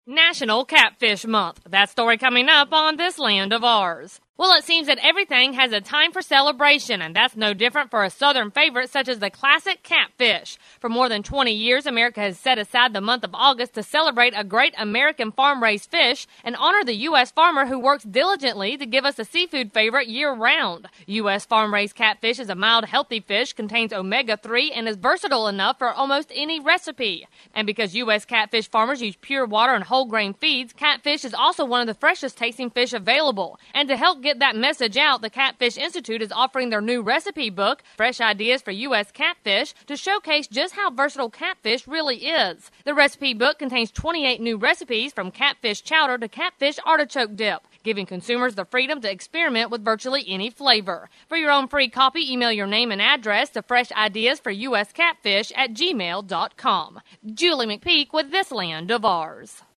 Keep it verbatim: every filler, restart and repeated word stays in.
National Catfish Month. That story coming up on This Land of Ours. Well, it seems that everything has a time for celebration, and that's no different for a southern favorite such as the classic catfish. For more than twenty years, America has set aside the month of August to celebrate a great American farm-raised fish and honor the U S farmer who works diligently to give us a seafood favorite year-round. U S farm-raised catfish is a mild, healthy fish, contains omega three, and is versatile enough for almost any recipe. And because U S catfish farmers use pure water and whole grain feeds, catfish is also one of the freshest tasting fish available. And to help get that message out, the Catfish Institute is offering their new recipe book, Fresh Ideas for U S Catfish, to showcase just how versatile catfish really is. The recipe book contains twenty-eight new recipes from catfish chowder to catfish artichoke dip, giving consumers the freedom to experiment with virtually any flavor. For your own free copy, email your name and address to fresh ideas for U S catfish at gmail dot com. Julie McPeak with This Land of Ours.